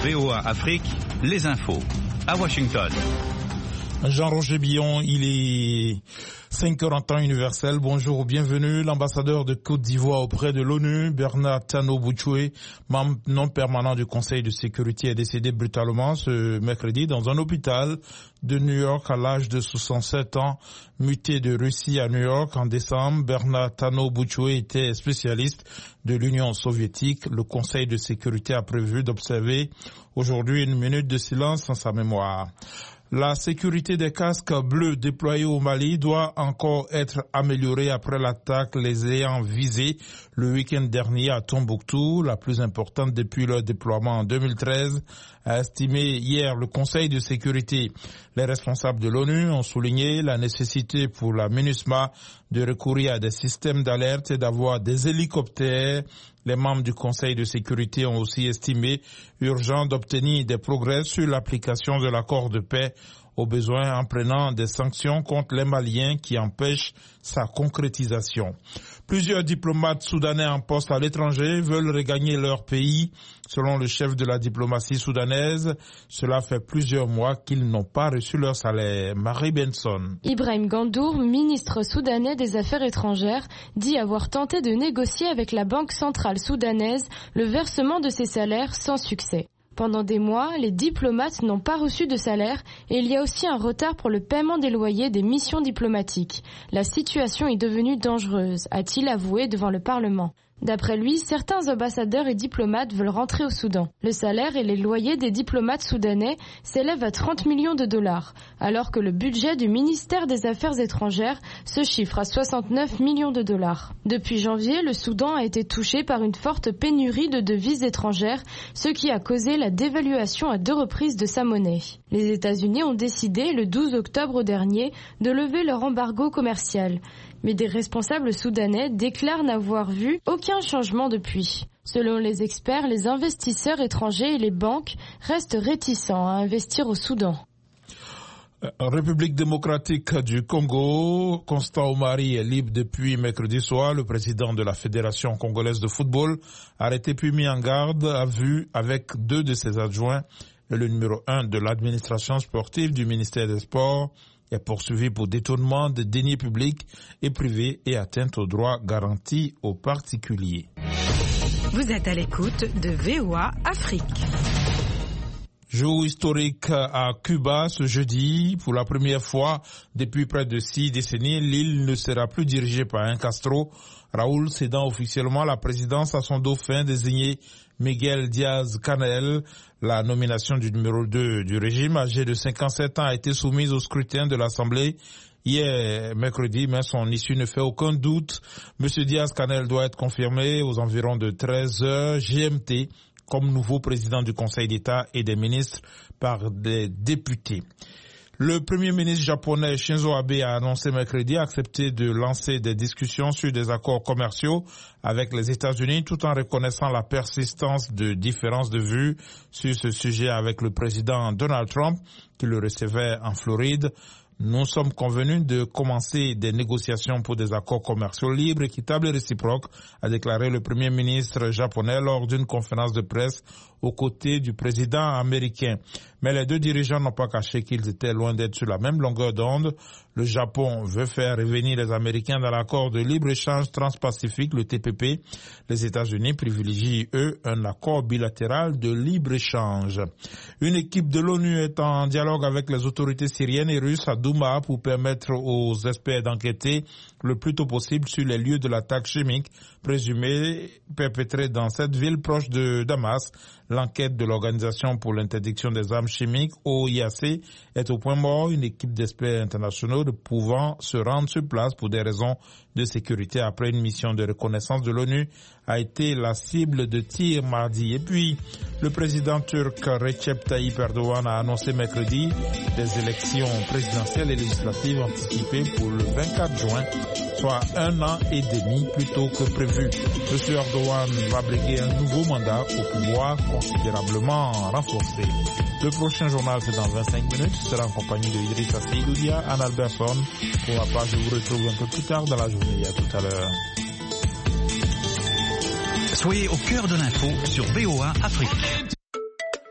VOA Afrique, les infos. À Washington. Jean-Roger Billon, il est 5h en temps universel. Bonjour, bienvenue. L'ambassadeur de Côte d'Ivoire auprès de l'ONU, Bernard Tano Bouchoué, membre non permanent du Conseil de sécurité, est décédé brutalement ce mercredi dans un hôpital de New York à l'âge de 67 ans. Muté de Russie à New York en décembre, Bernard Tano Bouchoué était spécialiste de l'Union soviétique. Le Conseil de sécurité a prévu d'observer aujourd'hui une minute de silence en sa mémoire. La sécurité des casques bleus déployés au Mali doit encore être améliorée après l'attaque les ayant visés le week-end dernier à Tombouctou, la plus importante depuis leur déploiement en 2013, a estimé hier le Conseil de sécurité. Les responsables de l'ONU ont souligné la nécessité pour la MINUSMA de recourir à des systèmes d'alerte et d'avoir des hélicoptères. Les membres du Conseil de sécurité ont aussi estimé urgent d'obtenir des progrès sur l'application de l'accord de paix, au besoin en prenant des sanctions contre les Maliens qui empêchent sa concrétisation. Plusieurs diplomates soudanais en poste à l'étranger veulent regagner leur pays. Selon le chef de la diplomatie soudanaise, cela fait plusieurs mois qu'ils n'ont pas reçu leur salaire. Marie Benson. Ibrahim Gandour, ministre soudanais des Affaires étrangères, dit avoir tenté de négocier avec la Banque centrale soudanaise le versement de ses salaires sans succès. Pendant des mois, les diplomates n'ont pas reçu de salaire et il y a aussi un retard pour le paiement des loyers des missions diplomatiques. La situation est devenue dangereuse, a-t-il avoué devant le Parlement. D'après lui, certains ambassadeurs et diplomates veulent rentrer au Soudan. Le salaire et les loyers des diplomates soudanais s'élèvent à 30 millions de dollars, alors que le budget du ministère des Affaires étrangères se chiffre à 69 millions de dollars. Depuis janvier, le Soudan a été touché par une forte pénurie de devises étrangères, ce qui a causé la dévaluation à 2 reprises de sa monnaie. Les États-Unis ont décidé, le 12 octobre dernier, de lever leur embargo commercial. Mais des responsables soudanais déclarent n'avoir vu aucun changement depuis. Selon les experts, les investisseurs étrangers et les banques restent réticents à investir au Soudan. République démocratique du Congo, Constant Omari est libre depuis mercredi soir. Le président de la Fédération congolaise de football, arrêté puis mis en garde à vue avec 2 de ses adjoints. Le numéro 1 de l'administration sportive du ministère des Sports est poursuivi pour détournement de deniers publics et privés et atteinte aux droits garantis aux particuliers. Vous êtes à l'écoute de VOA Afrique. Jour historique à Cuba ce jeudi. Pour la première fois depuis près de 6 décennies, l'île ne sera plus dirigée par un Castro. Raoul cédant officiellement la présidence à son dauphin désigné Miguel Diaz-Canel. La nomination du numéro 2 du régime, âgé de 57 ans, a été soumise au scrutin de l'Assemblée hier mercredi, mais son issue ne fait aucun doute. Monsieur Diaz-Canel doit être confirmé aux environs de 13h GMT comme nouveau président du Conseil d'État et des ministres par des députés. Le premier ministre japonais Shinzo Abe a annoncé mercredi accepter de lancer des discussions sur des accords commerciaux avec les États-Unis tout en reconnaissant la persistance de différences de vues sur ce sujet avec le président Donald Trump qui le recevait en Floride. Nous sommes convenus de commencer des négociations pour des accords commerciaux libres, équitables et réciproques, a déclaré le premier ministre japonais lors d'une conférence de presse aux côtés du président américain. Mais les 2 dirigeants n'ont pas caché qu'ils étaient loin d'être sur la même longueur d'onde. Le Japon veut faire revenir les Américains dans l'accord de libre-échange transpacifique, le TPP. Les États-Unis privilégient, eux, un accord bilatéral de libre-échange. Une équipe de l'ONU est en dialogue avec les autorités syriennes et russes à Douma pour permettre aux experts d'enquêter le plus tôt possible sur les lieux de l'attaque chimique présumée perpétrée dans cette ville proche de Damas. L'enquête de l'Organisation pour l'interdiction des armes chimiques, OIAC, est au point mort. Une équipe d'experts internationaux ne pouvant se rendre sur place pour des raisons de sécurité après une mission de reconnaissance de l'ONU a été la cible de tirs mardi. Et puis, le président turc Recep Tayyip Erdogan a annoncé mercredi des élections présidentielles et législatives anticipées pour le 24 juin, soit 1 an et demi plus tôt que prévu. M. Erdogan va briguer un nouveau mandat au pouvoir considérablement renforcé. Le prochain journal, c'est dans 25 minutes. Je serai en compagnie de Idrissa Seydoudia, Anne Alberson. Pour ma part, je vous retrouve un peu plus tard dans la journée. À tout à l'heure. Soyez au cœur de l'info sur VOA Afrique.